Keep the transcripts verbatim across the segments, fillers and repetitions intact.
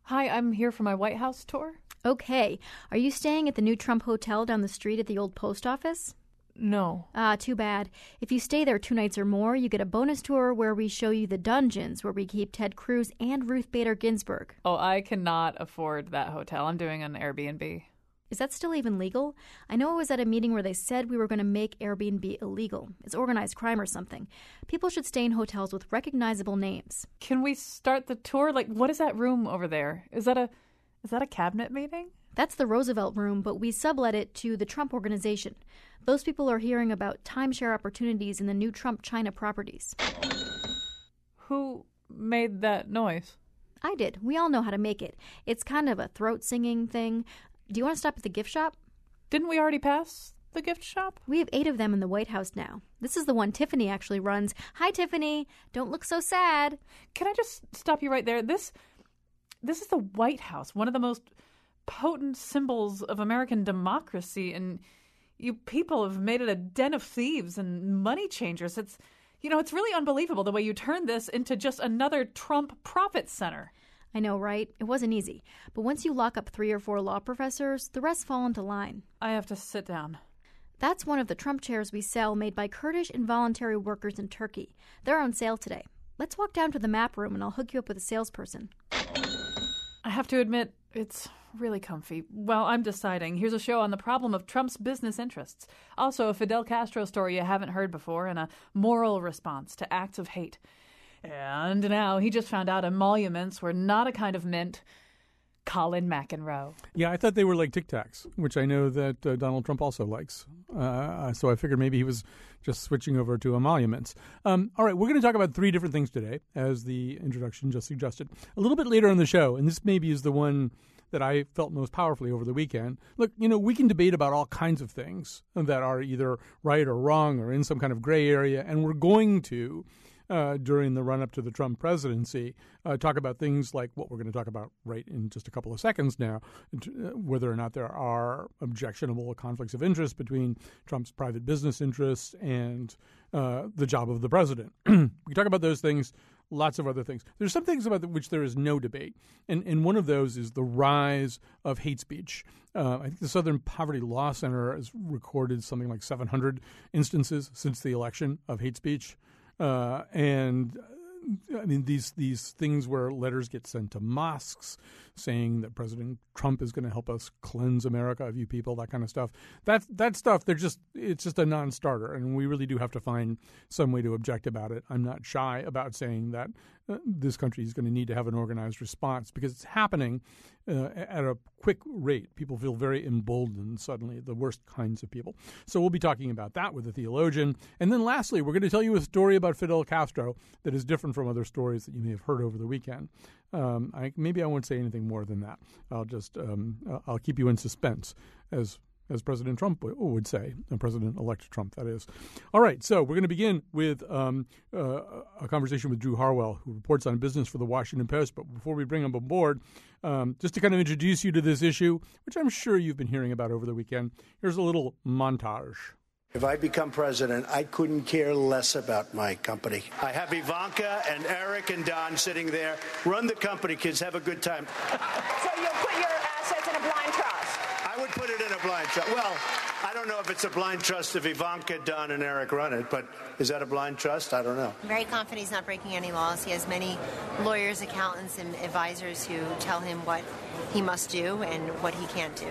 Hi, I'm here for my White House tour. Okay. Are you staying at the new Trump Hotel down the street at the old post office? No. Ah, too bad. If you stay there two nights or more, you get a bonus tour where we show you the dungeons where we keep Ted Cruz and Ruth Bader Ginsburg. Oh, I cannot afford that hotel. I'm doing an Airbnb. Is that still even legal? I know I was at a meeting where they said we were going to make Airbnb illegal. It's organized crime or something. People should stay in hotels with recognizable names. Can we start the tour? Like, what is that room over there? Is that a is that a cabinet meeting? That's the Roosevelt Room, but we sublet it to the Trump Organization. Those people are hearing about timeshare opportunities in the new Trump China properties. Who made that noise? I did. We all know how to make it. It's kind of a throat-singing thing. Do you want to stop at the gift shop? Didn't we already pass the gift shop? We have eight of them in the White House now. This is the one Tiffany actually runs. Hi, Tiffany. Don't look so sad. Can I just stop you right there? This, this is the White House, one of the most potent symbols of American democracy, and you people have made it a den of thieves and money changers. It's, you know, it's really unbelievable the way you turned this into just another Trump profit center. I know, right? It wasn't easy. But once you lock up three or four law professors, the rest fall into line. I have to sit down. That's one of the Trump chairs we sell made by Kurdish involuntary workers in Turkey. They're on sale today. Let's walk down to the map room and I'll hook you up with a salesperson. I have to admit, it's really comfy. Well, I'm deciding. Here's a show on the problem of Trump's business interests. Also, a Fidel Castro story you haven't heard before and a moral response to acts of hate. And now he just found out emoluments were not a kind of mint. Colin McEnroe. Yeah, I thought they were like Tic Tacs, which I know that uh, Donald Trump also likes. Uh, so I figured maybe he was just switching over to emoluments. Um, all right, we're going to talk about three different things today, as the introduction just suggested. A little bit later in the show, and this maybe is the one that I felt most powerfully over the weekend. Look, you know, we can debate about all kinds of things that are either right or wrong or in some kind of gray area, and we're going to Uh, during the run-up to the Trump presidency, uh, talk about things like what we're going to talk about right in just a couple of seconds now, whether or not there are objectionable conflicts of interest between Trump's private business interests and uh, the job of the president. We talk about those things, lots of other things. There's some things about which there is no debate, and, and one of those is the rise of hate speech. Uh, I think the Southern Poverty Law Center has recorded something like seven hundred instances since the election of hate speech. Uh, and I mean, these these things where letters get sent to mosques saying that President Trump is going to help us cleanse America of you people, that kind of stuff. That that stuff, they're just it's just a non-starter, and we really do have to find some way to object about it. I'm not shy about saying that uh, this country is going to need to have an organized response because it's happening uh, at a quick rate. People feel very emboldened suddenly, the worst kinds of people. So we'll be talking about that with a theologian. And then lastly, we're going to tell you a story about Fidel Castro that is different from other stories that you may have heard over the weekend. Um, I, maybe I won't say anything more than that. I'll just um, I'll keep you in suspense, as as President Trump would say, President-elect Trump, that is. All right, so we're going to begin with um, uh, a conversation with Drew Harwell, who reports on business for the Washington Post. But before we bring him aboard, um, just to kind of introduce you to this issue, which I'm sure you've been hearing about over the weekend, here's a little montage. If I become president, I couldn't care less about my company. I have Ivanka and Eric and Don sitting there. Run the company, kids. Have a good time. So you'll put your assets in a blind trust? I would put it in a blind trust. Well, I don't know if it's a blind trust if Ivanka, Don, and Eric run it, but is that a blind trust? I don't know. I'm very confident he's not breaking any laws. He has many lawyers, accountants, and advisors who tell him what he must do and what he can't do.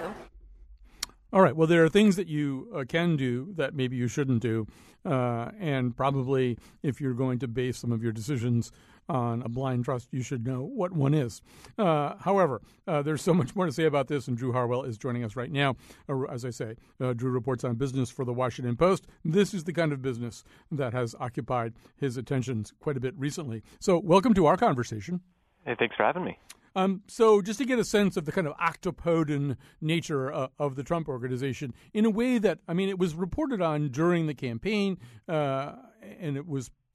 All right. Well, there are things that you uh, can do that maybe you shouldn't do. Uh, and probably if you're going to base some of your decisions on a blind trust, you should know what one is. Uh, however, uh, there's so much more to say about this, and Drew Harwell is joining us right now. Uh, as I say, uh, Drew reports on business for the Washington Post. This is the kind of business that has occupied his attentions quite a bit recently. So welcome to our conversation. Hey, thanks for having me. Um, so just to get a sense of the kind of octopoden nature uh, of the Trump organization in a way that, I mean, it was reported on during the campaign uh, and it was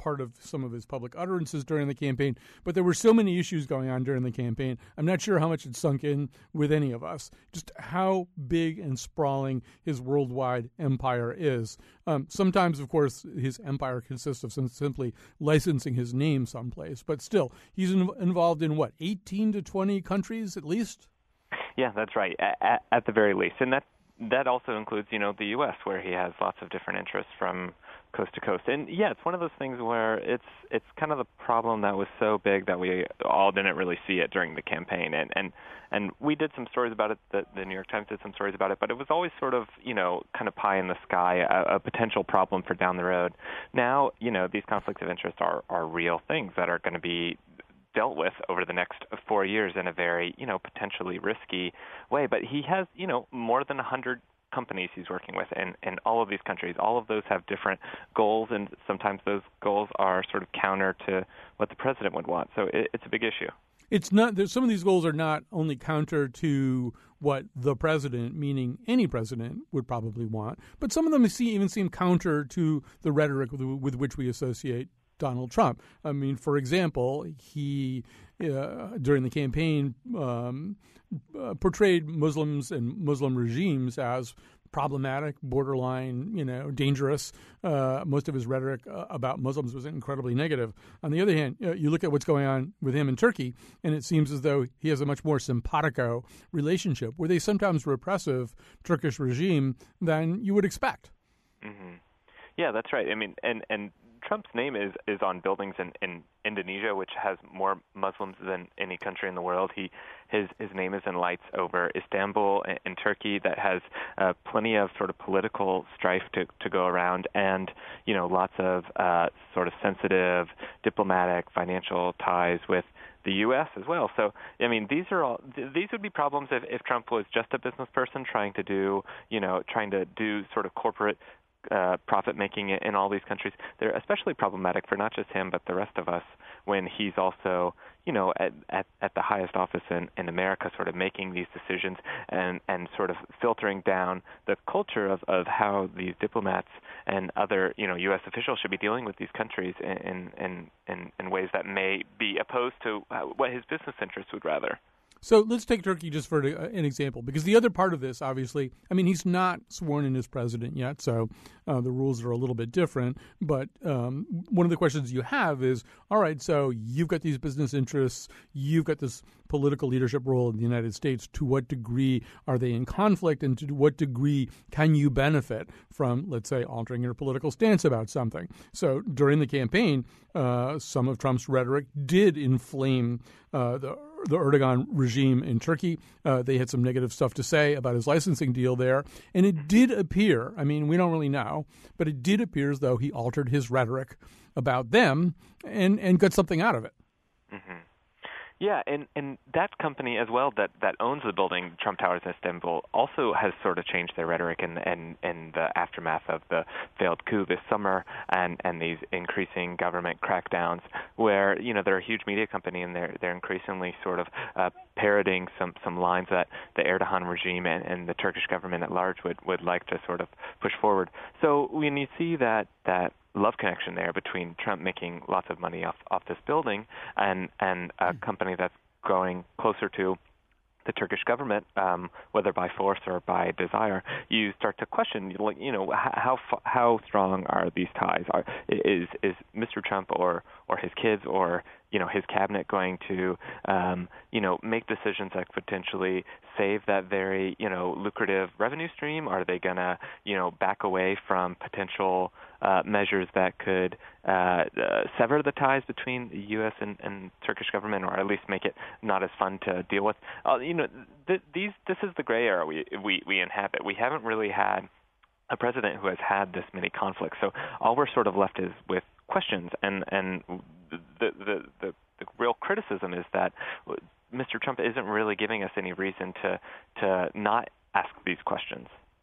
part of some of his public utterances during the campaign. But there were so many issues going on during the campaign. I'm not sure how much it sunk in with any of us, just how big and sprawling his worldwide empire is. Um, sometimes, of course, his empire consists of some, simply licensing his name someplace. But still, he's in, involved in, what, eighteen to twenty countries at least? Yeah, that's right, at, at the very least. And that that also includes, you know, the U S, where he has lots of different interests from coast to coast. And, yeah, it's one of those things where it's it's kind of the problem that was so big that we all didn't really see it during the campaign. And and, and we did some stories about it, the, the New York Times did some stories about it, but it was always sort of, you know, kind of pie in the sky, a, a potential problem for down the road. Now, you know, these conflicts of interest are, are real things that are going to be dealt with over the next four years in a very, you know, potentially risky way. But he has, you know, more than one hundred companies he's working with in, in all of these countries. All of those have different goals, and sometimes those goals are sort of counter to what the president would want. So it, it's a big issue. It's not. Some of these goals are not only counter to what the president, meaning any president, would probably want, but some of them see, even seem counter to the rhetoric with, with which we associate Donald Trump. I mean, for example, he, uh, during the campaign, um, uh, portrayed Muslims and Muslim regimes as problematic, borderline, you know, dangerous. Uh, most of his rhetoric uh, about Muslims was incredibly negative. On the other hand, uh, you look at what's going on with him in Turkey, and it seems as though he has a much more simpatico relationship with a sometimes repressive Turkish regime than you would expect. Mm-hmm. Yeah, that's right. I mean, and, and Trump's name is, is on buildings in, in Indonesia, which has more Muslims than any country in the world. He his his name is in lights over Istanbul in, in Turkey that has uh, plenty of sort of political strife to, to go around, and you know lots of uh, sort of sensitive diplomatic financial ties with the U S as well. So, I mean, these are all these would be problems if, if Trump was just a business person trying to do, you know, trying to do sort of corporate Uh, profit making in all these countries. They're especially problematic for not just him, but the rest of us when he's also, you know, at, at, at the highest office in, in America, sort of making these decisions and, and sort of filtering down the culture of, of how these diplomats and other, you know, U S officials should be dealing with these countries in, in, in, in ways that may be opposed to what his business interests would rather. So let's take Turkey just for an example, because the other part of this, obviously, I mean, he's not sworn in as president yet, so uh, the rules are a little bit different. But um, one of the questions you have is, all right, so you've got these business interests, you've got this political leadership role in the United States. To what degree are they in conflict, and to what degree can you benefit from, let's say, altering your political stance about something? So during the campaign, uh, some of Trump's rhetoric did inflame uh, the the Erdogan regime in Turkey. Uh, they had some negative stuff to say about his licensing deal there. And it did appear, I mean, we don't really know, but it did appear as though he altered his rhetoric about them and, and got something out of it. Mm-hmm. Yeah, and, and that company as well that, that owns the building, Trump Towers in Istanbul, also has sort of changed their rhetoric in, in, in the aftermath of the failed coup this summer and, and these increasing government crackdowns where, you know, they're a huge media company and they're they're increasingly sort of uh, parroting some, some lines that the Erdogan regime and, and the Turkish government at large would, would like to sort of push forward. So when you see that that love connection there between Trump making lots of money off, off this building and, and a company that's growing closer to the Turkish government, um, whether by force or by desire, you start to question, you know, how how strong are these ties? Are, is is Mister Trump or or his kids or you know his cabinet going to um, you know make decisions that potentially save that very you know lucrative revenue stream? Are they going to you know back away from potential uh, measures that could uh, uh, sever the ties between the U S and, and Turkish government, or at least make it not as fun to deal with? Uh, you know, th- these this is the gray area we, we we inhabit. We haven't really had a president who has had this many conflicts, so all we're sort of left is with questions, and and the the the, the real criticism is that Mister Trump isn't really giving us any reason to to not ask these questions.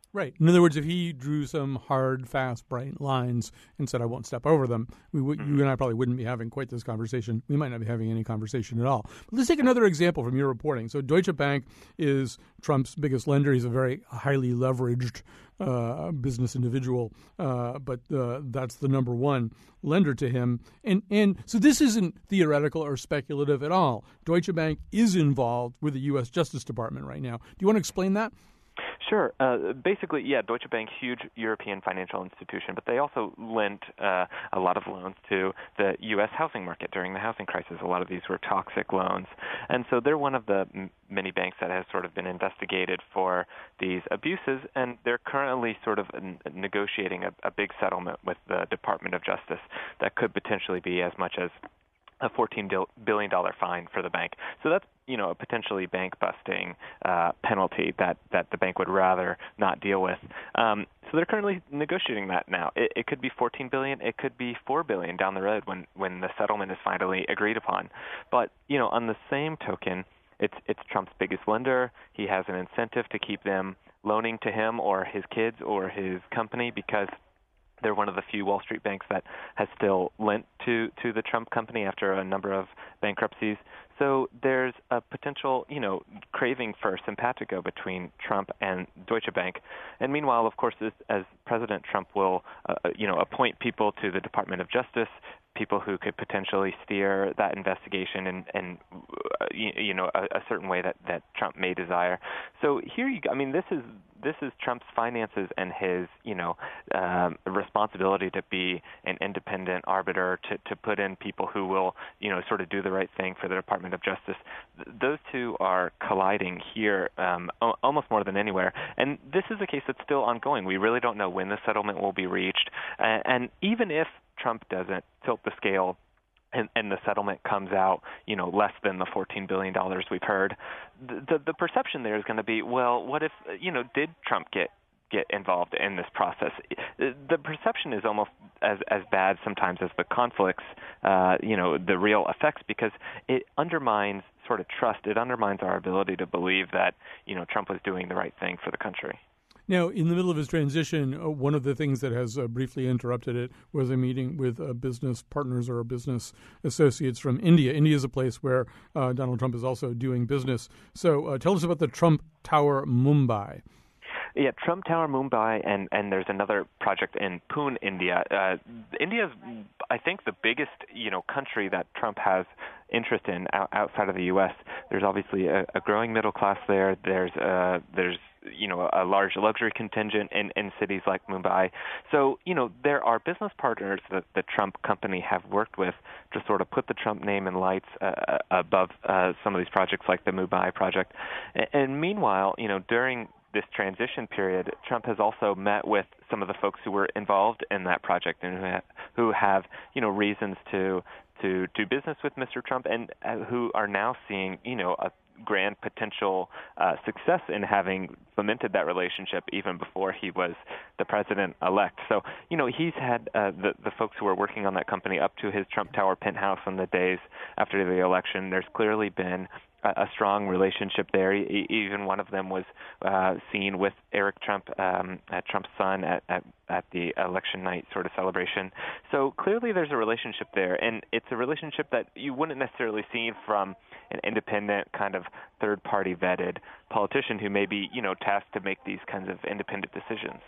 Right. In other words, if he drew some hard, fast, bright lines and said, I won't step over them, we w- mm-hmm. you and I probably wouldn't be having quite this conversation. We might not be having any conversation at all. But let's take another example from your reporting. So Deutsche Bank is Trump's biggest lender. He's a very highly leveraged uh, business individual, uh, but uh, that's the number one lender to him. And, and so this isn't theoretical or speculative at all. Deutsche Bank is involved with the U S Justice Department right now. Do you want to explain that? Sure. Uh, basically, yeah, Deutsche Bank, huge European financial institution, but they also lent uh, a lot of loans to the U S housing market during the housing crisis. A lot of these were toxic loans. And so they're one of the m- many banks that has sort of been investigated for these abuses, and they're currently sort of n- negotiating a, a big settlement with the Department of Justice that could potentially be as much as a fourteen billion dollars fine for the bank. So that's, you know, a potentially bank-busting uh, penalty that, that the bank would rather not deal with. Um, so they're currently negotiating that now. It, it could be fourteen billion dollars. It could be four billion dollars down the road when, when the settlement is finally agreed upon. But, you know, on the same token, it's it's Trump's biggest lender. He has an incentive to keep them loaning to him or his kids or his company because they're one of the few Wall Street banks that has still lent to, to the Trump company after a number of bankruptcies. So there's a potential, you know, craving for simpatico between Trump and Deutsche Bank. And meanwhile, of course, as, as President Trump will, uh, you know, appoint people to the Department of Justice, people who could potentially steer that investigation in, in uh, you, you know, a, a certain way that, that Trump may desire. So here you go. I mean, this is this is Trump's finances and his, you know, um, responsibility to be an independent arbiter, to, to put in people who will, you know, sort of do the right thing for the Department of Justice. Th- those two are colliding here um, o- almost more than anywhere. And this is a case that's still ongoing. We really don't know when the settlement will be reached. Uh, and even if Trump doesn't tilt the scale and, and the settlement comes out, you know, less than the fourteen billion dollars we've heard, the, the, the perception there is going to be, well, what if, you know, did Trump get get involved in this process? The perception is almost as as bad sometimes as the conflicts, uh, you know, the real effects, because it undermines sort of trust. It undermines our ability to believe that, you know, Trump was doing the right thing for the country. Now, in the middle of his transition, uh, one of the things that has uh, briefly interrupted it was a meeting with uh, business partners or business associates from India. India is a place where uh, Donald Trump is also doing business. So uh, tell us about the Trump Tower Mumbai. Yeah, Trump Tower Mumbai, and, and there's another project in Pune, India. Uh, India is, I think, the biggest, you know, country that Trump has interest in out, outside of the U S. There's obviously a, a growing middle class there. There's uh, there's you know a large luxury contingent in, in cities like Mumbai. So you know there are business partners that the Trump company have worked with to sort of put the Trump name in lights uh, above uh, some of these projects like the Mumbai project. And, and meanwhile, you know during this transition period, Trump has also met with some of the folks who were involved in that project and who have, who have you know reasons to to do business with Mister Trump, and uh, who are now seeing, you know, a grand potential uh, success in having fomented that relationship even before he was the president-elect. So, you know, he's had uh, the, the folks who were working on that company up to his Trump Tower penthouse in the days after the election. There's clearly been a, a strong relationship there. E- even one of them was uh, seen with Eric Trump, um, uh, Trump's son, at, at at the election night sort of celebration. So clearly there's a relationship there, and it's a relationship that you wouldn't necessarily see from an independent kind of third-party vetted politician who may be, you know, tasked to make these kinds of independent decisions.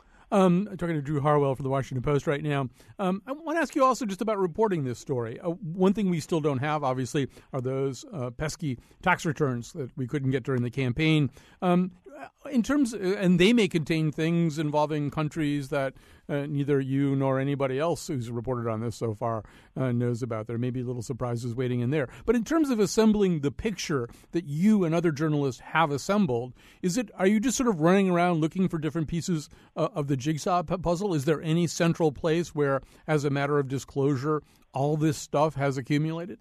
Um, I'm talking to Drew Harwell for the Washington Post right now. Um, I want to ask you also just about reporting this story. Uh, one thing we still don't have, obviously, are those uh, pesky tax returns that we couldn't get during the campaign. Um, in terms, and they may contain things involving countries that uh, neither you nor anybody else who's reported on this so far uh, knows about. There may be little surprises waiting in there. But in terms of assembling the picture that you and other journalists have assembled, is it? Are you just sort of running around looking for different pieces uh, of the jigsaw puzzle? Is there any central place where, as a matter of disclosure, all this stuff has accumulated?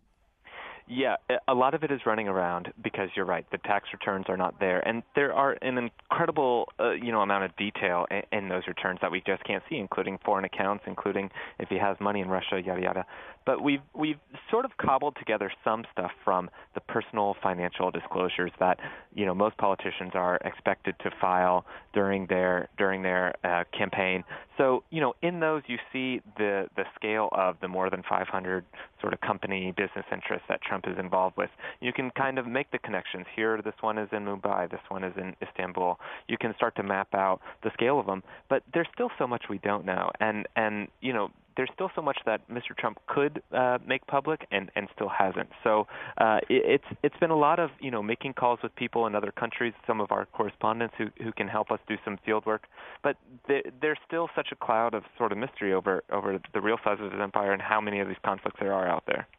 Yeah, a lot of it is running around because you're right. The tax returns are not there, and there are an incredible, uh, you know, amount of detail in, in those returns that we just can't see, including foreign accounts, including if he has money in Russia, yada yada. But we've we've sort of cobbled together some stuff from the personal financial disclosures that you know most politicians are expected to file during their during their uh, campaign. So you know in those you see the the scale of the more than five hundred sort of company business interests that Trump is involved with. You can kind of make the connections. Here, this one is in Mumbai, this one is in Istanbul. You can start to map out the scale of them, but there's still so much we don't know, and and you know. There's still so much that Mister Trump could uh, make public and, and still hasn't. So uh, it, it's it's been a lot of you know making calls with people in other countries, some of our correspondents who, who can help us do some field work. But there, there's still such a cloud of sort of mystery over over the real size of his empire and how many of these conflicts there are out there.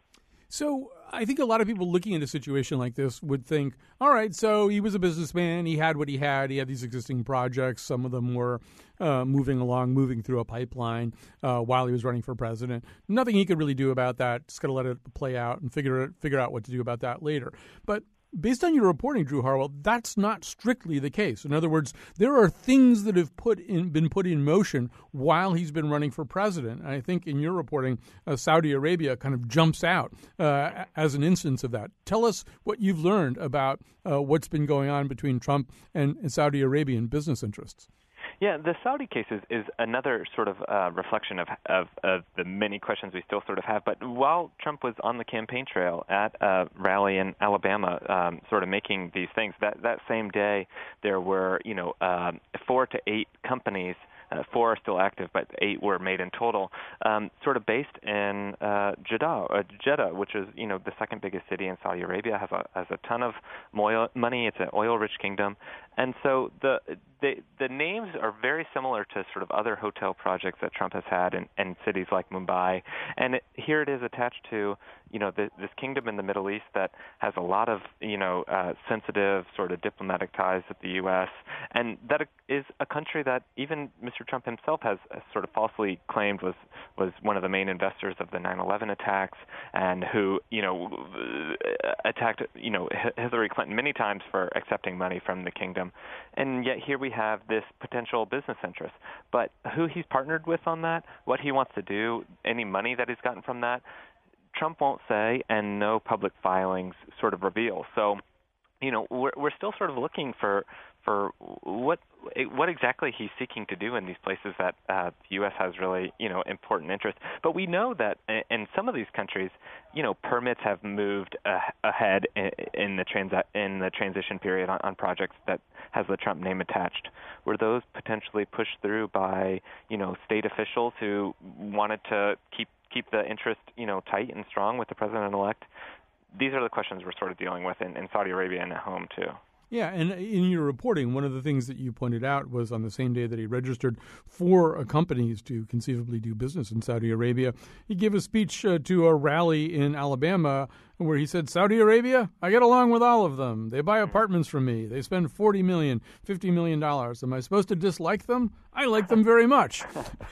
So I think a lot of people looking at a situation like this would think, all right, so he was a businessman. He had what he had. He had these existing projects. Some of them were uh, moving along, moving through a pipeline uh, while he was running for president. Nothing he could really do about that. Just got to let it play out and figure it, figure out what to do about that later. But based on your reporting, Drew Harwell, that's not strictly the case. In other words, there are things that have put in, been put in motion while he's been running for president. And I think in your reporting, uh, Saudi Arabia kind of jumps out uh, as an instance of that. Tell us what you've learned about uh, what's been going on between Trump and, and Saudi Arabian business interests. Yeah, the Saudi case is, is another sort of uh, reflection of, of, of the many questions we still sort of have. But while Trump was on the campaign trail at a rally in Alabama, um, sort of making these things, that, that same day there were, you know, um, four to eight companies. Uh, four are still active, but eight were made in total, um, sort of based in uh, Jeddah, uh, Jeddah, which is, you know, the second biggest city in Saudi Arabia, has a has a ton of oil money. It's an oil-rich kingdom, and so the the the names are very similar to sort of other hotel projects that Trump has had in, in cities like Mumbai, and it, here it is attached to, you know, the, this kingdom in the Middle East that has a lot of, you know, uh, sensitive sort of diplomatic ties with the U S, and that is a country that even Mister Trump himself has sort of falsely claimed was was one of the main investors of the nine eleven attacks, and who, you know, attacked, you know, Hillary Clinton many times for accepting money from the kingdom. And yet here we have this potential business interest. But who he's partnered with on that, what he wants to do, any money that he's gotten from that, Trump won't say, and no public filings sort of reveal. So, you know, we're we're still sort of looking for for what what exactly he's seeking to do in these places that uh, the U S has really, you know, important interest. But we know that in some of these countries, you know, permits have moved uh, ahead in, in the trans in the transition period on, on projects that has the Trump name attached. Were those potentially pushed through by, you know, state officials who wanted to keep keep the interest, you know, tight and strong with the president-elect? These are the questions we're sort of dealing with in, in Saudi Arabia and at home, too. Yeah, and in your reporting, one of the things that you pointed out was on the same day that he registered four companies to conceivably do business in Saudi Arabia, he gave a speech uh, to a rally in Alabama where he said, Saudi Arabia, I get along with all of them. They buy apartments from me. They spend forty million dollars, fifty million dollars. Am I supposed to dislike them? I like them very much.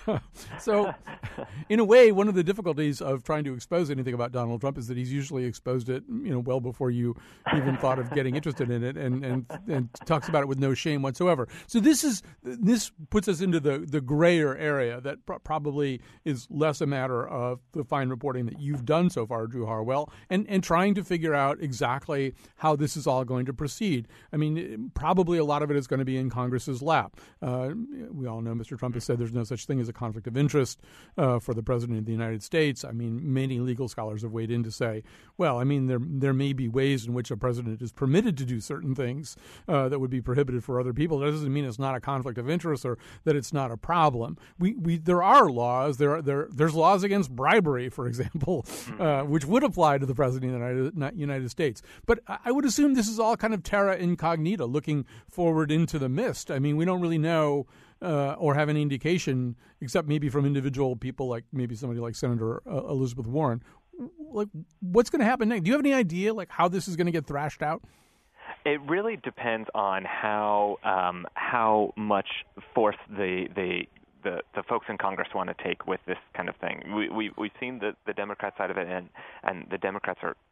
So, in a way, one of the difficulties of trying to expose anything about Donald Trump is that he's usually exposed it, you know, well before you even thought of getting interested in it, and, and, and talks about it with no shame whatsoever. So this is this puts us into the, the grayer area that pr- probably is less a matter of the fine reporting that you've done so far, Drew Harwell, and, and trying to figure out exactly how this is all going to proceed. I mean, probably a lot of it is going to be in Congress's lap. Uh, we all know Mister Trump has said there's no such thing as a conflict of interest uh, for the president of the United States. I mean, many legal scholars have weighed in to say, well, I mean, there there may be ways in which a president is permitted to do certain things uh, that would be prohibited for other people. That doesn't mean it's not a conflict of interest or that it's not a problem. We we there are laws. There are, there there's laws against bribery, for example, uh, which would apply to the president of the United, United States. But I would assume this is all kind of terra incognita, looking forward into the mist. I mean, we don't really know uh, or have any indication, except maybe from individual people, like maybe somebody like Senator uh, Elizabeth Warren. Like, what's going to happen next? Do you have any idea, like, how this is going to get thrashed out? It really depends on how um, how much force the the The, the folks in Congress want to take with this kind of thing. We, we, we've seen the, the Democrat side of it, and, and the Democrats are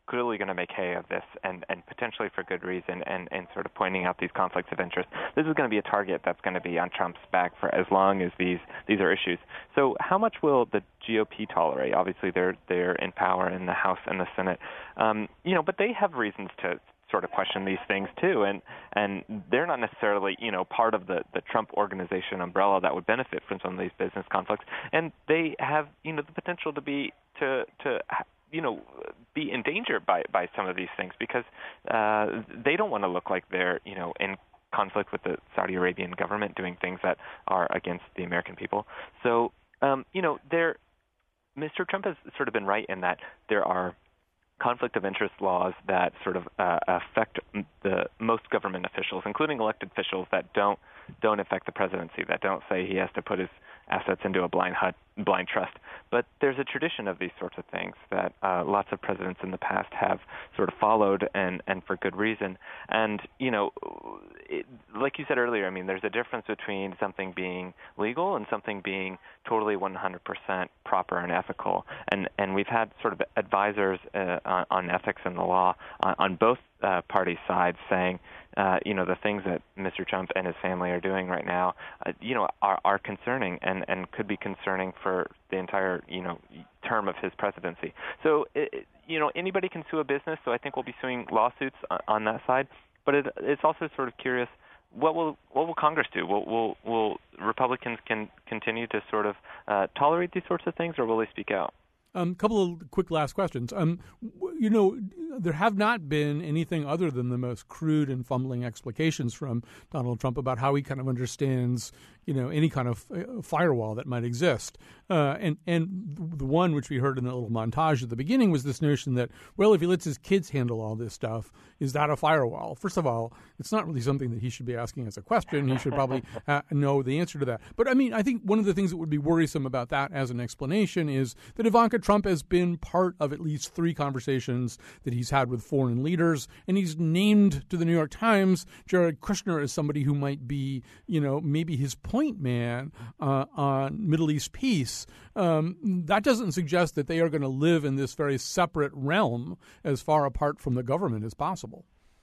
clearly going to make hay of this, and, and potentially for good reason, and, and sort of pointing out these conflicts of interest. This is going to be a target that's going to be on Trump's back for as long as these these are issues. So how much will the G O P tolerate? Obviously, they're they're in power in the House and the Senate, um, you know, but they have reasons to sort of question these things too, and and they're not necessarily, you know, part of the, the Trump organization umbrella that would benefit from some of these business conflicts, and they have, you know, the potential to be to to you know be endangered by by some of these things because uh, they don't want to look like they're, you know, in conflict with the Saudi Arabian government doing things that are against the American people. So um, you know, there, Mister Trump has sort of been right in that there are conflict of interest laws that sort of uh, affect the most government officials, including elected officials that don't don't affect the presidency, that don't say he has to put his assets into a blind hut, blind trust. But there's a tradition of these sorts of things that uh, lots of presidents in the past have sort of followed, and, and for good reason. And, you know, it, like you said earlier, I mean, there's a difference between something being legal and something being totally one hundred percent proper and ethical. And, and we've had sort of advisors uh, on, on ethics and the law on, on both uh, party sides saying, Uh, you know, the things that Mister Trump and his family are doing right now, uh, you know, are, are concerning and, and could be concerning for the entire, you know, term of his presidency. So, it, you know, anybody can sue a business, so I think we'll be suing lawsuits on, on that side. But it, it's also sort of curious, what will what will Congress do? Will will, will Republicans can continue to sort of uh, tolerate these sorts of things, or will they speak out? A um, couple of quick last questions. Um, you know, there have not been anything other than the most crude and fumbling explications from Donald Trump about how he kind of understands, you know, any kind of uh, firewall that might exist. Uh, and, and the one which we heard in the little montage at the beginning was this notion that, well, if he lets his kids handle all this stuff, is that a firewall? First of all, it's not really something that he should be asking as a question. He should probably uh, know the answer to that. But, I mean, I think one of the things that would be worrisome about that as an explanation is that Ivanka Trump has been part of at least three conversations that he's had with foreign leaders, and he's named to the New York Times Jared Kushner as somebody who might be, you know, maybe his point man uh, on Middle East peace. Um, that doesn't suggest that they are going to live in this very separate realm as far apart from the government as possible.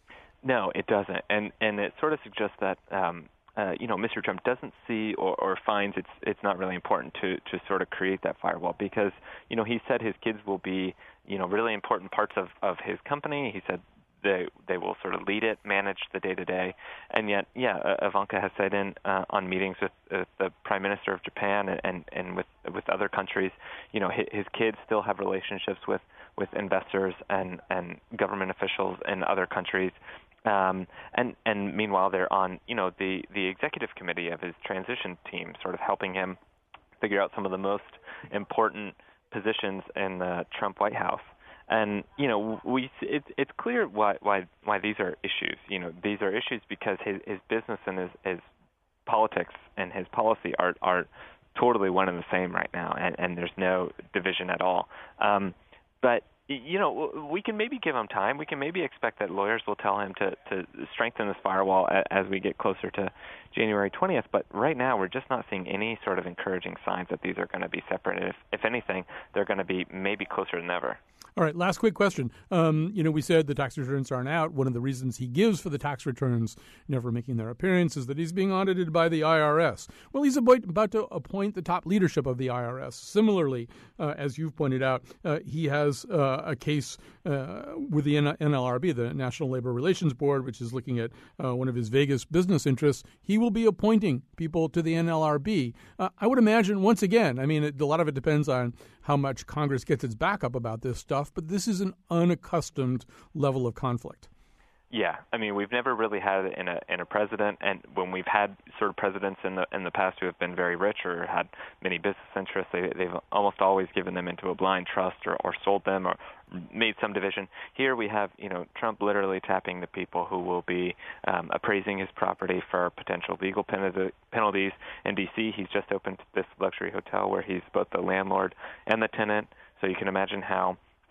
No, it doesn't, and and it sort of suggests that um, uh, you know, Mister Trump doesn't see or, or finds it's it's not really important to to sort of create that firewall because, you know, he said his kids will be, you know, really important parts of, of his company. He said they they will sort of lead it, manage the day to day, and yet, yeah, uh, Ivanka has said in uh, on meetings with uh, the Prime Minister of Japan and, and, and with with other countries, you know, his, his kids still have relationships with, with investors and, and government officials in other countries. Um, and, and meanwhile, they're on, you know, the, the executive committee of his transition team, sort of helping him figure out some of the most important positions in the Trump White House. And, you know, we it, it's clear why, why why these are issues. You know, these are issues because his, his business and his, his politics and his policy are, are totally one and the same right now, and, and there's no division at all. Um, but you know, we can maybe give him time. We can maybe expect that lawyers will tell him to, to strengthen this firewall as we get closer to January twentieth. But right now, we're just not seeing any sort of encouraging signs that these are going to be separate. If, if anything, they're going to be maybe closer than ever. All right, last quick question. Um, you know, we said the tax returns aren't out. One of the reasons he gives for the tax returns never making their appearance is that he's being audited by the I R S. Well, he's about to appoint the top leadership of the I R S. Similarly, uh, as you've pointed out, uh, he has uh, a case uh, with the N L R B, the National Labor Relations Board, which is looking at uh, one of his Vegas business interests. He will be appointing people to the N L R B. Uh, I would imagine, once again, I mean, it, a lot of it depends on how much Congress gets its back up about this stuff, but this is an unaccustomed level of conflict. Yeah, I mean, we've never really had it in a in a president, and when we've had sort of presidents in the in the past who have been very rich or had many business interests, they, they've almost always given them into a blind trust or, or sold them or made some division. Here we have, you know, Trump literally tapping the people who will be um, appraising his property for potential legal pen- penalties. In D C, he's just opened this luxury hotel where he's both the landlord and the tenant, so you can imagine how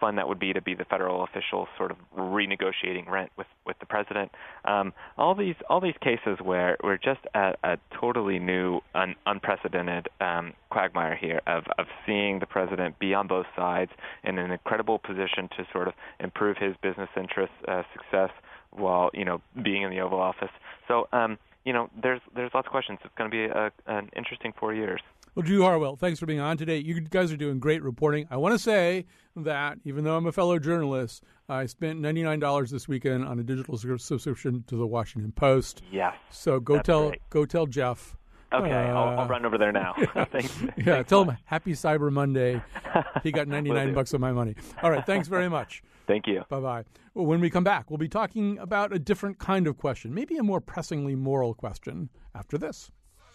fun that would be to be the federal official sort of renegotiating rent with, with the president. Um, all these all these cases where we're just at a totally new, un, unprecedented um, quagmire here of, of seeing the president be on both sides in an incredible position to sort of improve his business interests, uh, success, while, you know, being in the Oval Office. So, um, you know, there's there's lots of questions. It's going to be a, an interesting four years. Well, Drew Harwell, thanks for being on today. You guys are doing great reporting. I want to say that even though I'm a fellow journalist, I spent ninety-nine dollars this weekend on a digital subscription to the Washington Post. Yes. So go that's tell great. go tell Jeff. Okay, uh, I'll, I'll run over there now. Thanks. Yeah, Thanks tell much. him Happy Cyber Monday. He got ninety-nine bucks of my money. All right, thanks very much. Thank you. Bye-bye. Well, when we come back, we'll be talking about a different kind of question, maybe a more pressingly moral question after this.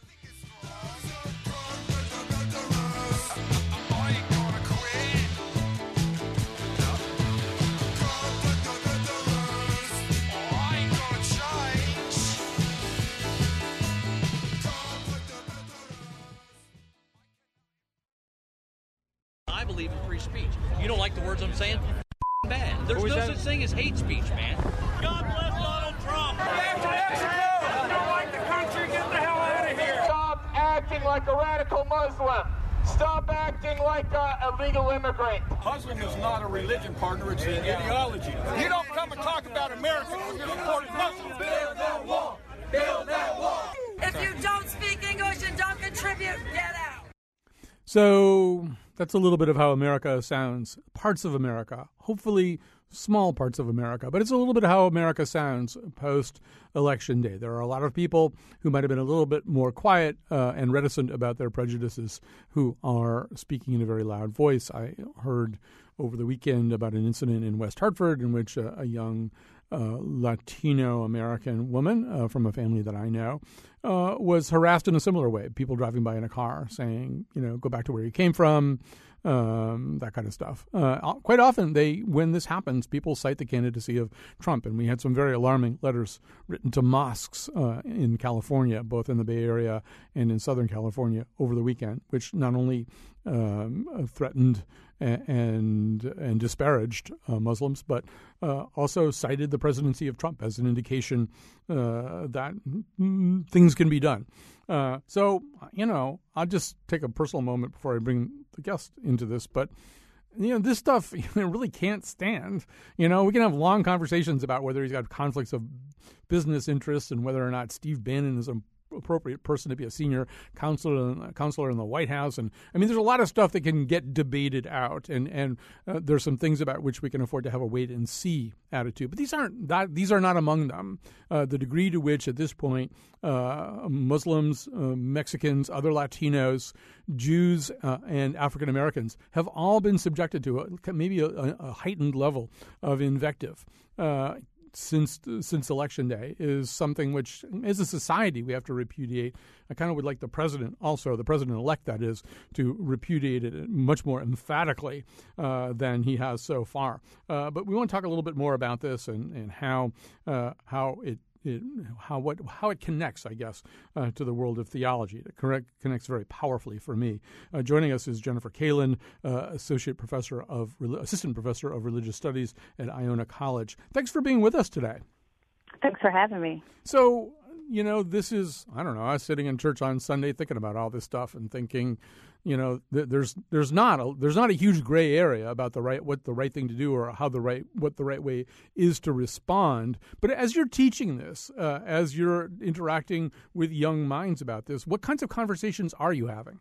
I believe in free speech. You don't like the words I'm saying? Bad. There's no such thing as hate speech, man. God bless Donald Trump. You don't like the country, get the hell out of here. Stop acting like a radical Muslim. Stop acting like a illegal immigrant. Muslim is not a religion, partner. It's an ideology. You don't come and talk about America when you're supporting Muslims. Build that wall. Build that wall. If you don't speak English and don't contribute, get out. So that's a little bit of how America sounds. Parts of America, hopefully small parts of America, but it's a little bit of how America sounds post-election day. There are a lot of people who might have been a little bit more quiet uh, and reticent about their prejudices who are speaking in a very loud voice. I heard over the weekend about an incident in West Hartford in which a, a young uh, Latino-American woman uh, from a family that I know uh, was harassed in a similar way. People driving by in a car saying, you know, go back to where you came from, um, that kind of stuff. Uh, quite often, they when this happens, people cite the candidacy of Trump. And we had some very alarming letters written to mosques uh, in California, both in the Bay Area and in Southern California over the weekend, which not only um, threatened and and disparaged uh, Muslims, but uh, also cited the presidency of Trump as an indication uh, that mm, things can be done. Uh, so, you know, I'll just take a personal moment before I bring the guest into this, but you know, this stuff you know, really can't stand. You know, we can have long conversations about whether he's got conflicts of business interests and whether or not Steve Bannon is a appropriate person to be a senior counselor counselor in the White House. And I mean, there's a lot of stuff that can get debated out, and and uh, there's some things about which we can afford to have a wait and see attitude. But these aren't that these are not among them. Uh, the degree to which at this point uh, Muslims, uh, Mexicans, other Latinos, Jews, uh, and African Americans have all been subjected to a, maybe a, a heightened level of invective. Uh, since since Election Day is something which, as a society, we have to repudiate. I kind of would like the president also, the president-elect, that is, to repudiate it much more emphatically uh, than he has so far. Uh, but we want to talk a little bit more about this and, and how uh, how it It, how what how it connects, I guess, uh, to the world of theology. It correct, connects very powerfully for me. Uh, joining us is Jennifer Kalin, uh, associate professor of assistant professor of religious studies at Iona College. Thanks for being with us today. Thanks for having me. So, you know, this is I don't know. I was sitting in church on Sunday thinking about all this stuff and thinking, you know, th- there's there's not a there's not a huge gray area about the right what the right thing to do or how the right what the right way is to respond. But as you're teaching this, uh, as you're interacting with young minds about this, what kinds of conversations are you having?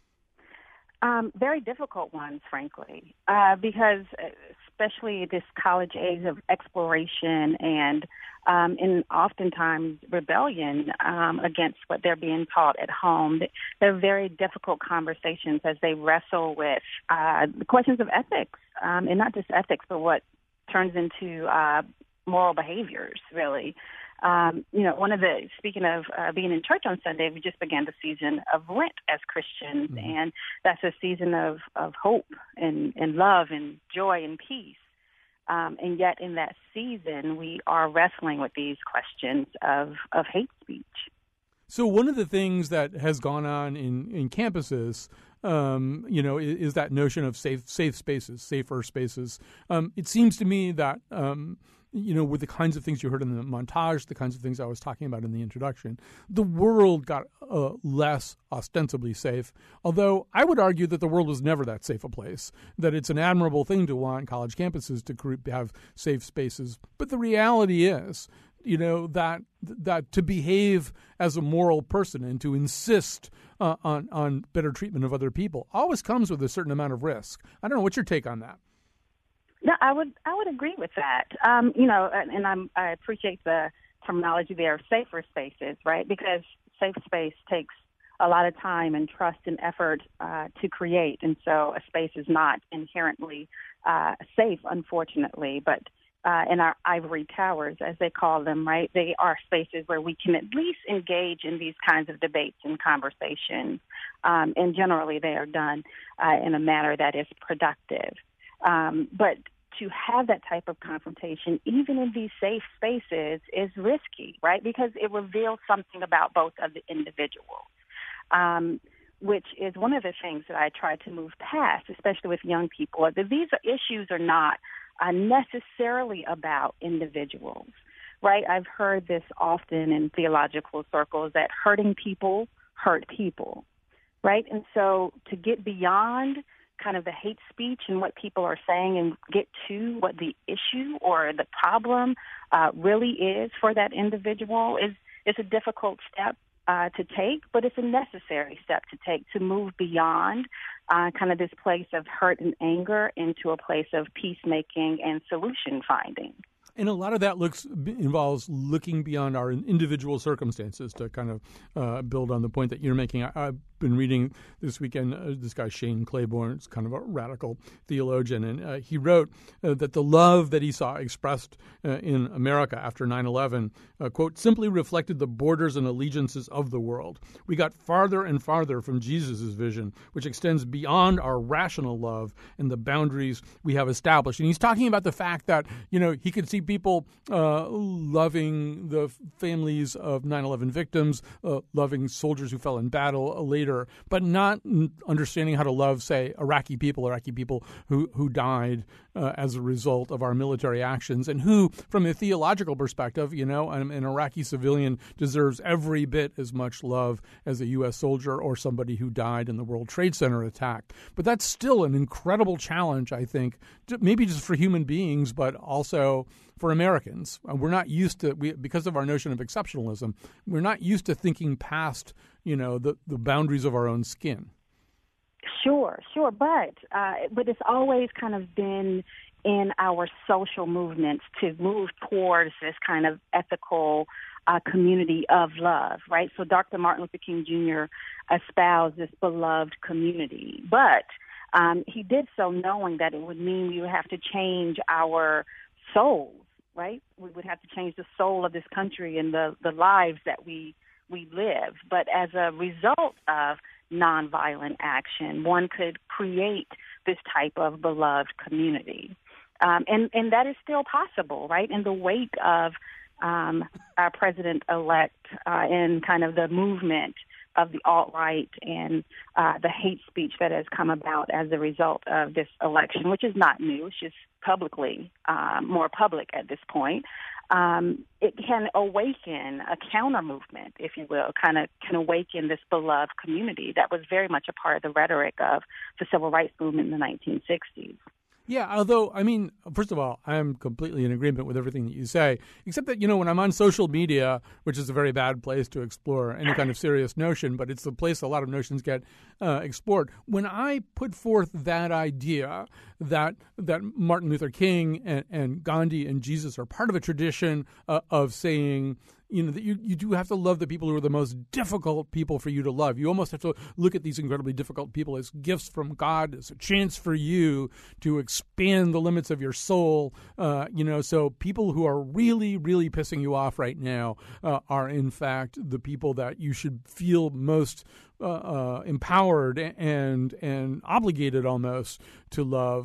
Um, very difficult ones, frankly, uh, because especially this college age of exploration and um, and oftentimes rebellion um, against what they're being taught at home. They're very difficult conversations as they wrestle with uh, the questions of ethics, um, and not just ethics, but what turns into uh, moral behaviors, really. Um, you know, one of the, speaking of uh, being in church on Sunday, we just began the season of Lent as Christians, mm-hmm. and that's a season of, of hope and, and love and joy and peace. Um, and yet in that season, we are wrestling with these questions of, of hate speech. So one of the things that has gone on in, in campuses um, you know, is, is that notion of safe safe spaces, safer spaces. Um, it seems to me that, um, you know, with the kinds of things you heard in the montage, the kinds of things I was talking about in the introduction, the world got uh, less ostensibly safe, although I would argue that the world was never that safe a place, that it's an admirable thing to want college campuses to have safe spaces. But the reality is, you know, that that to behave as a moral person and to insist uh, on, on better treatment of other people always comes with a certain amount of risk. I don't know. What's your take on that? No, I would I would agree with that. Um, you know, and, and I'm, I appreciate the terminology there of safer spaces, right? Because safe space takes a lot of time and trust and effort uh, to create, and so a space is not inherently uh, safe, unfortunately. But uh, in our ivory towers, as they call them, right, they are spaces where we can at least engage in these kinds of debates and conversations, um, and generally they are done uh, in a manner that is productive. Um, but to have that type of confrontation, even in these safe spaces, is risky, right? Because it reveals something about both of the individuals, um, which is one of the things that I try to move past, especially with young people. That these issues are not uh, necessarily about individuals, right? I've heard this often in theological circles that hurting people hurt people, right? And so to get beyond kind of the hate speech and what people are saying and get to what the issue or the problem uh, really is for that individual is, is a difficult step uh, to take, but it's a necessary step to take to move beyond uh, kind of this place of hurt and anger into a place of peacemaking and solution finding. And a lot of that looks involves looking beyond our individual circumstances to kind of uh, build on the point that you're making. I, I've been reading this weekend uh, this guy Shane Claiborne. It's kind of a radical theologian, and uh, he wrote uh, that the love that he saw expressed uh, in America after nine eleven, uh, quote, simply reflected the borders and allegiances of the world. We got farther and farther from Jesus' vision, which extends beyond our rational love and the boundaries we have established. And he's talking about the fact that, you know, he could see people uh, loving the families of nine eleven victims, uh, loving soldiers who fell in battle uh, later, but not understanding how to love, say, Iraqi people, Iraqi people who, who died uh, as a result of our military actions, and who, from a theological perspective, you know, an, an Iraqi civilian deserves every bit as much love as a U S soldier or somebody who died in the World Trade Center attack. But that's still an incredible challenge, I think, maybe just for human beings, but also for Americans. We're not used to, we, because of our notion of exceptionalism, we're not used to thinking past, you know, the, the boundaries of our own skin. Sure, sure. But, uh, but it's always kind of been in our social movements to move towards this kind of ethical uh, community of love, right? So Doctor Martin Luther King Junior espoused this beloved community, but um, he did so knowing that it would mean we would have to change our souls, right? We would have to change the soul of this country and the, the lives that we we live. But as a result of nonviolent action, one could create this type of beloved community. Um, and, and that is still possible, right? In the wake of um, our president-elect uh, and kind of the movement of the alt-right and uh, the hate speech that has come about as a result of this election, which is not new. It's just publicly uh, more public at this point. Um, it can awaken a counter-movement, if you will, kind of can awaken this beloved community that was very much a part of the rhetoric of the civil rights movement in the nineteen sixties. Yeah, although, I mean, first of all, I'm completely in agreement with everything that you say, except that, you know, when I'm on social media, which is a very bad place to explore any kind of serious notion, but it's the place a lot of notions get uh, explored. When I put forth that idea that that Martin Luther King and, and Gandhi and Jesus are part of a tradition uh, of saying, you know, that you, you do have to love the people who are the most difficult people for you to love. You almost have to look at these incredibly difficult people as gifts from God, as a chance for you to expand the limits of your soul. Uh, you know, so people who are really, really pissing you off right now uh, are, in fact, the people that you should feel most uh, uh, empowered and and obligated almost to love.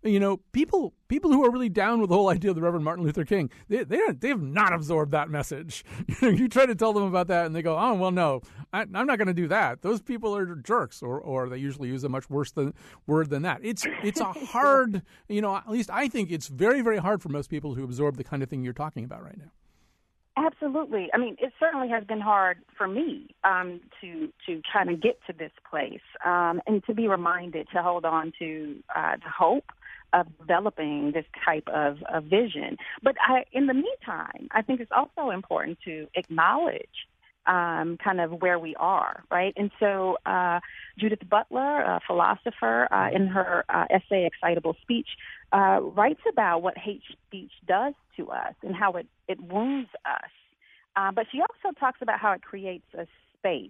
you know, people people who are really down with the whole idea of the Reverend Martin Luther King, they they don't, they have not absorbed that message. You know, you try to tell them about that, and they go, "Oh, well, no, I, I'm not going to do that." Those people are jerks, or or they usually use a much worse than word than that. It's it's a hard, you know, at least I think it's very very hard for most people to absorb the kind of thing you're talking about right now. Absolutely. I mean, it certainly has been hard for me um, to to kind of get to this place um, and to be reminded to hold on to uh, the hope of developing this type of, of vision. But I, in the meantime, I think it's also important to acknowledge um, kind of where we are, right? And so uh, Judith Butler, a philosopher, uh, in her uh, essay, Excitable Speech, uh, writes about what hate speech does to us and how it, it wounds us. Uh, but she also talks about how it creates a space,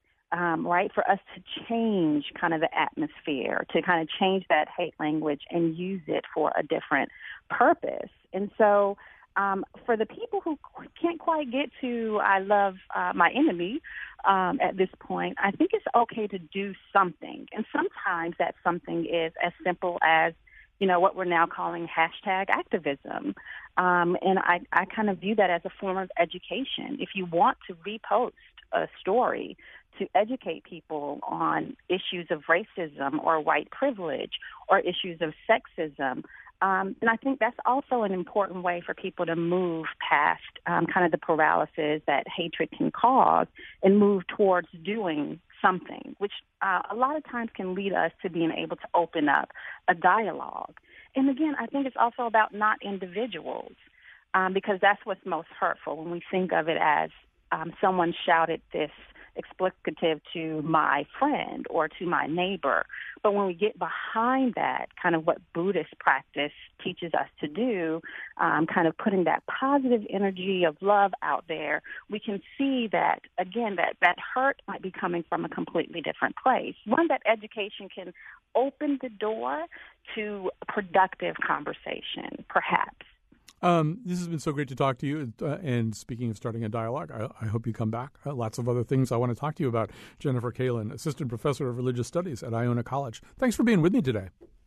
um, right, for us to change kind of the atmosphere, to kind of change that hate language and use it for a different purpose. And so um, for the people who can't quite get to I love uh, my enemy um, at this point, I think it's okay to do something. And sometimes that something is as simple as, you know, what we're now calling hashtag activism. Um, and I, I kind of view that as a form of education. If you want to repost a story to educate people on issues of racism or white privilege or issues of sexism, um, and I think that's also an important way for people to move past um, kind of the paralysis that hatred can cause and move towards doing something, which uh, a lot of times can lead us to being able to open up a dialogue. And again, I think it's also about not individuals, um, because that's what's most hurtful when we think of it as um, someone shouted this explicative to my friend or to my neighbor. But when we get behind that, kind of what Buddhist practice teaches us to do, um, kind of putting that positive energy of love out there, we can see that, again, that, that hurt might be coming from a completely different place. One, that education can open the door to productive conversation, perhaps. Um, this has been so great to talk to you. Uh, and speaking of starting a dialogue, I, I hope you come back. Uh, lots of other things I want to talk to you about. Jennifer Kalin, Assistant Professor of Religious Studies at Iona College. Thanks for being with me today.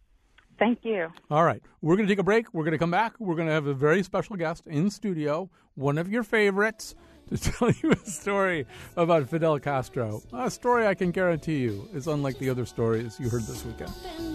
Thank you. All right. We're going to take a break. We're going to come back. We're going to have a very special guest in studio, one of your favorites, to tell you a story about Fidel Castro. A story I can guarantee you is unlike the other stories you heard this weekend.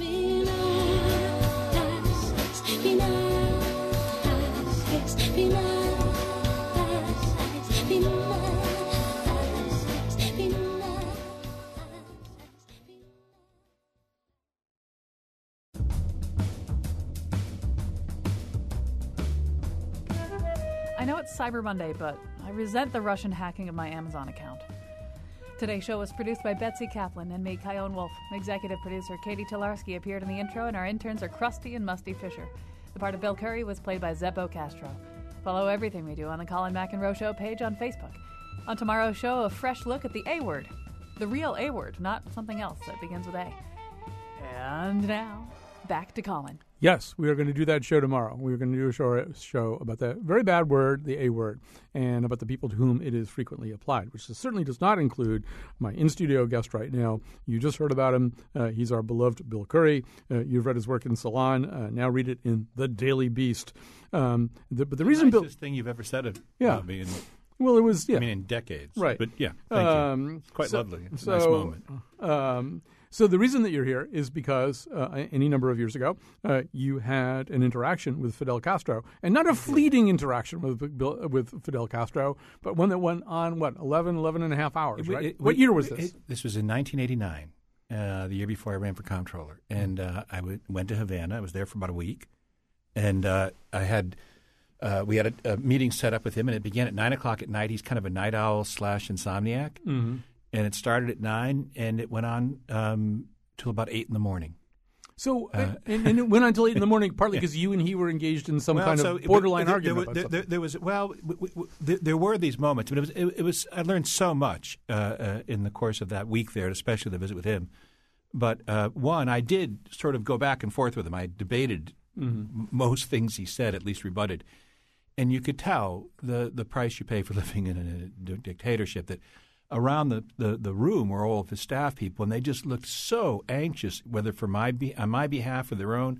I know it's Cyber Monday, but I resent the Russian hacking of my Amazon account. Today's show was produced by Betsy Kaplan and me, Kyone Wolf. Executive producer Katie Tolarski appeared in the intro, and our interns are Krusty and Musty Fisher. The part of Bill Curry was played by Zeppo Castro. Follow everything we do on the Colin McEnroe Show page on Facebook. On tomorrow's show, a fresh look at the A word. The real A word, not something else that begins with A. And now, back to Colin. Yes, we are going to do that show tomorrow. We're going to do a show, show about that very bad word, the A word, and about the people to whom it is frequently applied, which certainly does not include my in-studio guest right now. You just heard about him. Uh, he's our beloved Bill Curry. Uh, you've read his work in Salon. Uh, now read it in The Daily Beast. Um, the, but the, the reason nicest Bill, thing you've ever said it, yeah. about me. In, well, it was, yeah. I mean, in decades. Right. But, yeah, thank um, you. It's quite so, lovely. It's so, a nice moment. Um, So the reason that you're here is because uh, any number of years ago, uh, you had an interaction with Fidel Castro, and not a fleeting interaction with with Fidel Castro, but one that went on, what, eleven, eleven and a half hours, it, right? It, what it, year was this? It, this was in nineteen eighty-nine, uh, the year before I ran for comptroller. And uh, I w- went to Havana. I was there for about a week. And uh, I had uh, we had a, a meeting set up with him, and it began at nine o'clock at night. He's kind of a night owl slash insomniac. Mm-hmm. And it started at nine, and it went on um, till about eight in the morning. So, uh, and, and it went on until eight in the morning, partly because yeah. you and he were engaged in some well, kind so of borderline there, argument. There, about there, something. there, there was well, w- w- there, there were these moments, but it was it, it was I learned so much uh, uh, in the course of that week there, especially the visit with him. But uh, one, I did sort of go back and forth with him. I debated mm-hmm. most things he said, at least rebutted, and you could tell the the price you pay for living in a, a dictatorship. That around the, the, the room were all of his staff people, and they just looked so anxious, whether for my be, on my behalf or their own,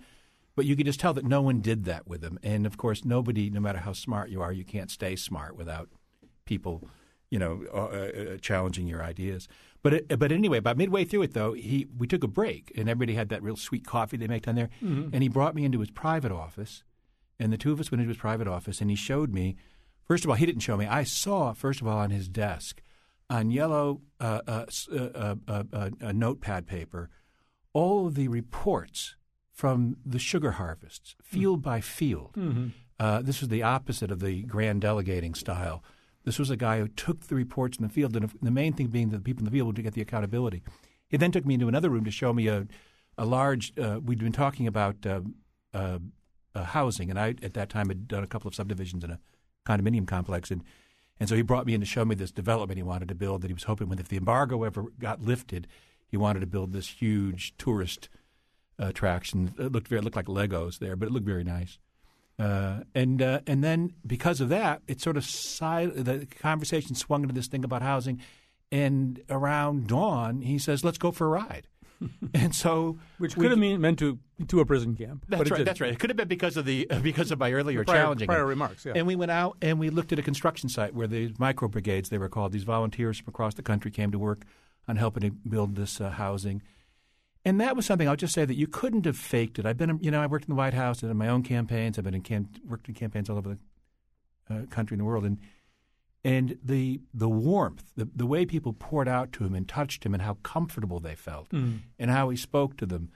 But you could just tell that no one did that with him. And, of course, nobody, no matter how smart you are, you can't stay smart without people, you know, uh, uh, challenging your ideas. But it, but anyway, about midway through it, though, he we took a break, and everybody had that real sweet coffee they make down there. Mm-hmm. And he brought me into his private office, and the two of us went into his private office, and he showed me, first of all, he didn't show me. I saw, first of all, on his desk, on yellow uh, uh, uh, uh, uh, uh, notepad paper, all of the reports from the sugar harvests, field mm-hmm. by field. Mm-hmm. Uh, this was the opposite of the grand delegating style. This was a guy who took the reports in the field, and the main thing being that the people in the field would get the accountability. He then took me into another room to show me a, a large uh, – we'd been talking about uh, uh, uh, housing, and I at that time had done a couple of subdivisions in a condominium complex, and, and so he brought me in to show me this development he wanted to build that he was hoping when if the embargo ever got lifted, he wanted to build this huge tourist – attraction. It looked very it looked like Legos there, but it looked very nice. Uh, and uh, and then because of that, it sort of si- the conversation swung into this thing about housing. And around dawn, he says, "Let's go for a ride." And so, which we, could have mean, meant to to a prison camp. That's but right. Didn't. That's right. It could have been because of the uh, because of my earlier prior, challenging prior him. remarks. Yeah. And we went out and we looked at a construction site where the micro brigades, they were called, these volunteers from across the country came to work on helping to build this uh, housing. And that was something I'll just say that you couldn't have faked it. I've been, you know, I worked in the White House and in my own campaigns. I've been in cam- worked in campaigns all over the uh, country and the world, and and the the warmth, the the way people poured out to him and touched him, and how comfortable they felt, mm. and how he spoke to them.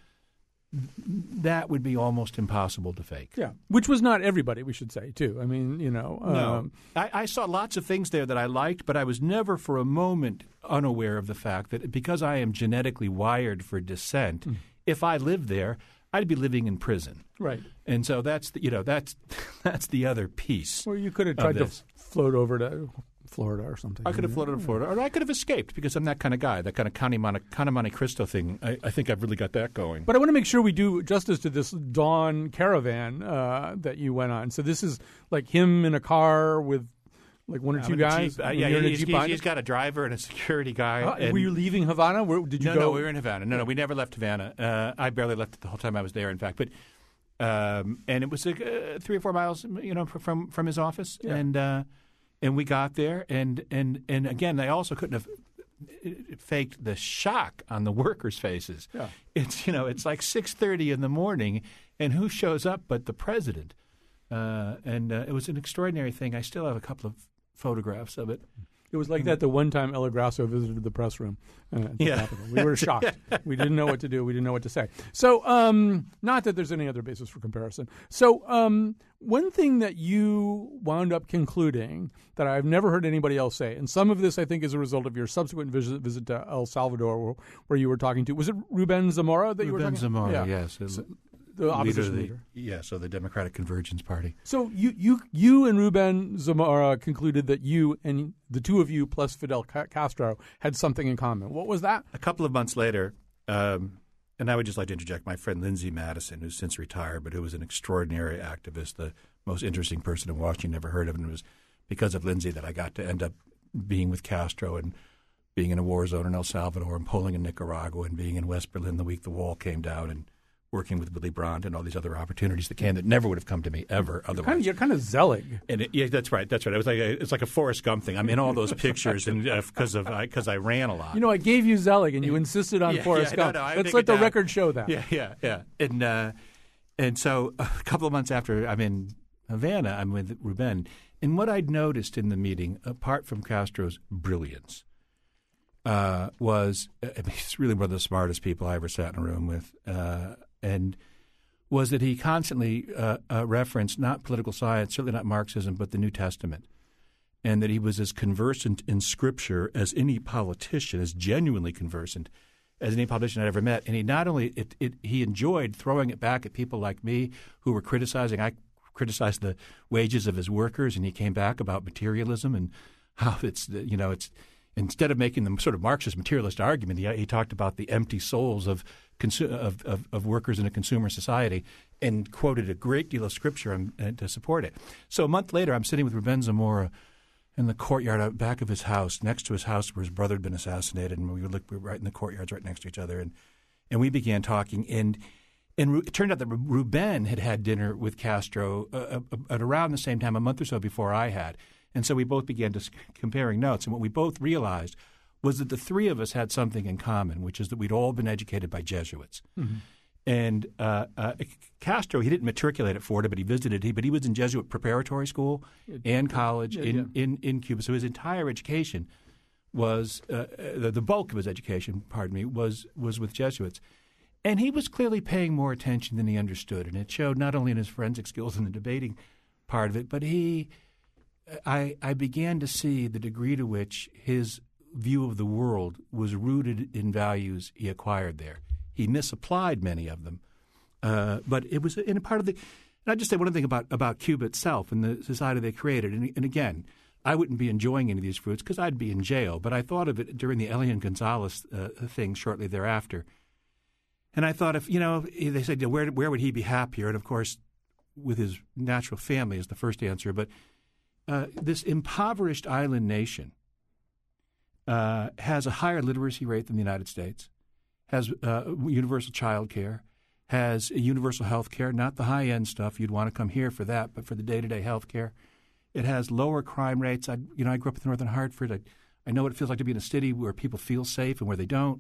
That would be almost impossible to fake. Yeah, which was not everybody, we should say, too. I mean, you know. No. Um, I, I saw lots of things there that I liked, but I was never for a moment unaware of the fact that because I am genetically wired for dissent, mm. if I lived there, I'd be living in prison. Right. And so that's the, you know, that's that's the other piece. Or you could have tried to float over to Florida or something. I could have floated to Florida, or I could have escaped because I'm that kind of guy, that kind of Conde Monte, Conde Monte Cristo thing. I, I think I've really got that going. But I want to make sure we do justice to this dawn caravan uh, that you went on. So this is like him in a car with like one or I'm two guys? Uh, yeah, he's, he's, he's got a driver and a security guy. Uh, and were you leaving Havana? Where did you no, go? No, we were in Havana. No, no, we never left Havana. Uh, I barely left it the whole time I was there, in fact. But um, and it was like uh, three or four miles, you know, from from his office, yeah. and uh, and we got there, and and and again, they also couldn't have faked the shock on the workers' faces. Yeah. It's you know, it's like six thirty in the morning, and who shows up but the president? Uh, and uh, it was an extraordinary thing. I still have a couple of photographs of it. It was like mm-hmm. that the one time Ella Grasso visited the press room. Uh, at the yeah. Capitol. We were shocked. We didn't know what to do. We didn't know what to say. So, um, not that there's any other basis for comparison. So, um, one thing that you wound up concluding that I've never heard anybody else say, and some of this I think is a result of your subsequent visit, visit to El Salvador, where, where you were talking to, was it Ruben Zamora that Ruben you were talking to? Zamora, yeah. yes. So, the opposition leader, leader. The, yeah, so the Democratic Convergence Party. So you, you, you and Ruben Zamora concluded that you and the two of you plus Fidel Castro had something in common. What was that? A couple of months later, um, and I would just like to interject my friend Lindsay Madison, who's since retired, but who was an extraordinary activist, the most interesting person in Washington, never heard of him. It was because of Lindsay that I got to end up being with Castro and being in a war zone in El Salvador and polling in Nicaragua and being in West Berlin the week the wall came down and working with Willy Brandt and all these other opportunities that came that never would have come to me ever otherwise. You're kind of, you're kind of Zelig. And it, yeah, that's right. That's right. It was like a, it's like a Forrest Gump thing. I'm in all those pictures and because uh, of because I, I ran a lot. You know, I gave you Zelig and you insisted on yeah, Forrest yeah, Gump. No, no, Let's let the record show that. Yeah, yeah, yeah. And uh, and so a couple of months after I'm in Havana, I'm with Ruben, and what I'd noticed in the meeting, apart from Castro's brilliance, uh, was I mean, he's really one of the smartest people I ever sat in a room with, uh, and. was that he constantly uh, uh, referenced not political science, certainly not Marxism, but the New Testament, and that he was as conversant in Scripture as any politician, as genuinely conversant as any politician I'd ever met. And he not only it, it, he enjoyed throwing it back at people like me who were criticizing. I criticized the wages of his workers, and he came back about materialism and how it's you know it's instead of making the sort of Marxist materialist argument, he, he talked about the empty souls of. Consu- of, of, of workers in a consumer society and quoted a great deal of scripture and, and to support it. So a month later, I'm sitting with Ruben Zamora in the courtyard out back of his house, next to his house where his brother had been assassinated, and we were, we were right in the courtyards right next to each other, and and we began talking. And And it turned out that Ruben had had dinner with Castro uh, at around the same time, a month or so before I had. And so we both began to comparing notes. And what we both realized was that the three of us had something in common, which is that we'd all been educated by Jesuits. Mm-hmm. And uh, uh, Castro, he didn't matriculate at Florida, but he visited. He, but he was in Jesuit preparatory school and college yeah, in, yeah. In, in Cuba. So his entire education was uh, the, the bulk of his education, pardon me, was was with Jesuits. And he was clearly paying more attention than he understood, and it showed not only in his forensic skills and the debating part of it, but he, I, I began to see the degree to which his view of the world was rooted in values he acquired there. He misapplied many of them, uh, but it was in a part of the. And I just say one thing about about Cuba itself and the society they created, and, and again, I wouldn't be enjoying any of these fruits because I'd be in jail. But I thought of it during the Elian Gonzalez uh, thing shortly thereafter. And I thought, if you know, they said, where where would he be happier? And of course, with his natural family is the first answer. But uh, this impoverished island nation uh, has a higher literacy rate than the United States, has uh, universal child care, has universal health care, not the high-end stuff. You'd want to come here for that, but for the day-to-day health care. It has lower crime rates. I, you know, I grew up in northern Hartford. I, I know what it feels like to be in a city where people feel safe and where they don't.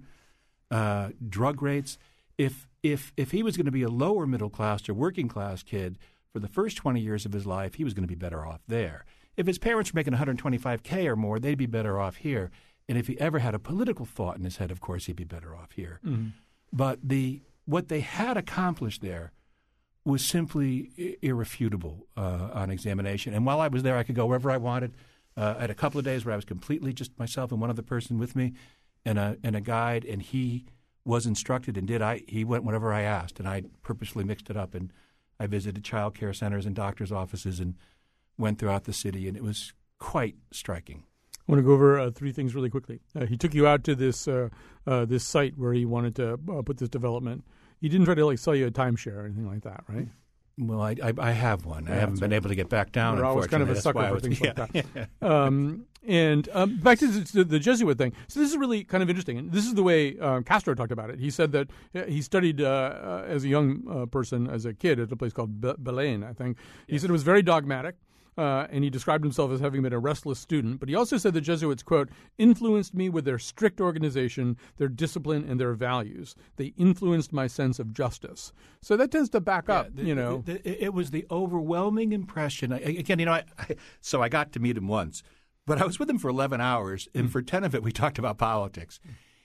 Uh, drug rates. If if if he was going to be a lower middle class or working class kid for the first twenty years of his life, he was going to be better off there. If his parents were making one hundred twenty-five K or more, they'd be better off here. And if he ever had a political thought in his head, of course, he'd be better off here. Mm-hmm. But the what they had accomplished there was simply I- irrefutable uh, on examination. And while I was there, I could go wherever I wanted. Uh, I had a couple of days where I was completely just myself and one other person with me and a and a guide, and he was instructed and did. I he went whenever I asked, and I purposely mixed it up. And I visited child care centers and doctors' offices and went throughout the city, and it was quite striking. I want to go over uh, three things really quickly. Uh, he took you out to this uh, uh, this site where he wanted to uh, put this development. He didn't try to like sell you a timeshare or anything like that, right? Well, I I, I have one. Yeah, I haven't been right. able to get back down. You're always kind of a sucker for was, things yeah, like that. Yeah. um, and um, back to the, the Jesuit thing. So this is really kind of interesting. And this is the way uh, Castro talked about it. He said that he studied uh, uh, as a young uh, person, as a kid, at a place called Be- Belém, I think. He yes. said it was very dogmatic. Uh, and he described himself as having been a restless student. But he also said the Jesuits, quote, influenced me with their strict organization, their discipline, and their values. They influenced my sense of justice. So that tends to back yeah, up, the, you know. The, the, it was the overwhelming impression. I, again, you know, I, I, so I got to meet him once. But I was with him for eleven hours, and mm. for ten of it, we talked about politics.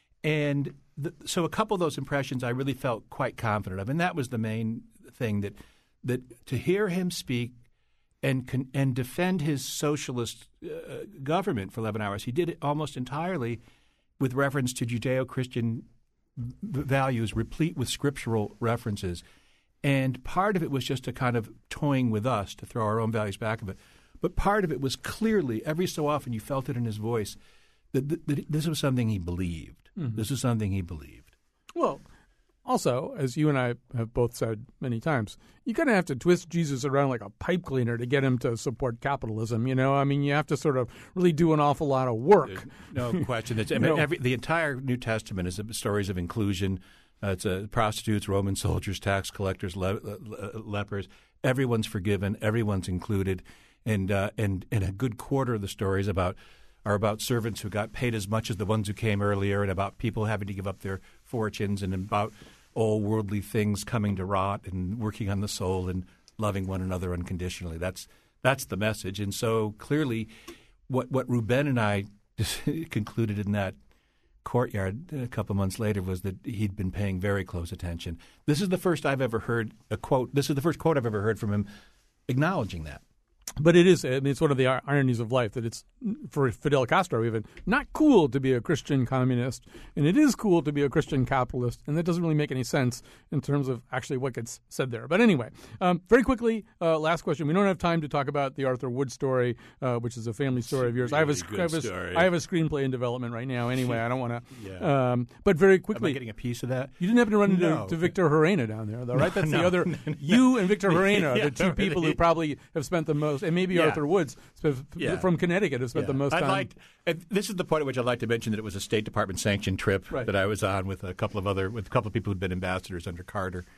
And the, so a couple of those impressions I really felt quite confident of. And that was the main thing, that that to hear him speak and con- and defend his socialist uh, government for eleven hours. He did it almost entirely with reference to Judeo-Christian v- values, replete with scriptural references. And part of it was just a kind of toying with us to throw our own values back of it. But part of it was clearly, every so often you felt it in his voice, that, th- that this was something he believed. Mm-hmm. This was something he believed. Well, also, as you and I have both said many times, you kind of have to twist Jesus around like a pipe cleaner to get him to support capitalism. You know, I mean, you have to sort of really do an awful lot of work. No question. It's, I mean, every, the entire New Testament is stories of inclusion. Uh, it's uh, prostitutes, Roman soldiers, tax collectors, le- le- lepers. Everyone's forgiven. Everyone's included, and uh, and and a good quarter of the stories about. are about servants who got paid as much as the ones who came earlier, and about people having to give up their fortunes, and about all worldly things coming to rot, and working on the soul and loving one another unconditionally. That's that's the message. And so clearly what, what Ruben and I concluded in that courtyard a couple months later was that he'd been paying very close attention. This is the first I've ever heard a quote. This is the first quote I've ever heard from him acknowledging that. But it is, I mean, it's one of the ironies of life that it's, for Fidel Castro even, not cool to be a Christian communist, and it is cool to be a Christian capitalist, and that doesn't really make any sense in terms of actually what gets said there. But anyway, um, very quickly, uh, last question. We don't have time to talk about the Arthur Wood story, uh, which is a family story of yours. Really I, have a, I, have a, I have a screenplay in development right now anyway. I don't want to. Yeah. Um, but very quickly. Am I getting a piece of that? You didn't happen to run into no. to Victor Herrera down there, though, right? That's no, the other. No, no. You and Victor Herrera, yeah, the two people who probably have spent the most, and maybe yeah. Arthur Woods yeah. from Connecticut have spent yeah. the most I'd time. Like, and this is the point at which I'd like to mention that it was a State Department sanctioned trip right. that I was on with a couple of other with a couple of people who'd been ambassadors under Carter.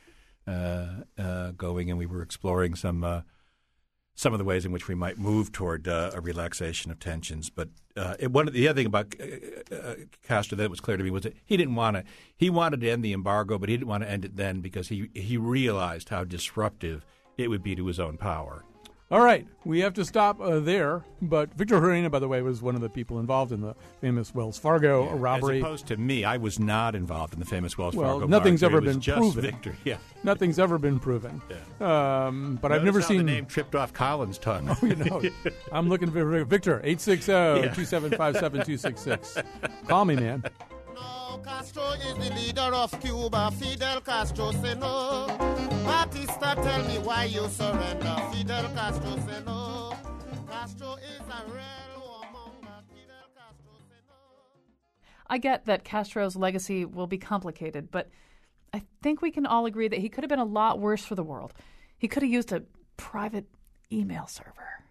uh, uh, going, and we were exploring some uh, some of the ways in which we might move toward uh, a relaxation of tensions. But uh, it, one of the, the other thing about uh, uh, Castro that was clear to me was that he didn't want to. He wanted to end the embargo, but he didn't want to end it then because he he realized how disruptive it would be to his own power. All right, we have to stop uh, there. But Victor Harina, by the way, was one of the people involved in the famous Wells Fargo yeah, robbery. As opposed to me, I was not involved in the famous Wells well, Fargo. nothing's robbery. ever It was been just proven. Victor, yeah, nothing's ever been proven. Yeah. Um, but Notice I've never how seen the name tripped off Colin's tongue. Oh, you know, I'm looking for Victor. eight six zero, two seven five, seven two six six. Call me, man. Castro is the leader of Cuba. Fidel Castro say no. Batista, tell me why you surrender. Fidel Castro say no. Castro is a real warmonger. Fidel Castro say no. I get that Castro's legacy will be complicated, but I think we can all agree that he could have been a lot worse for the world. He could have used a private email server.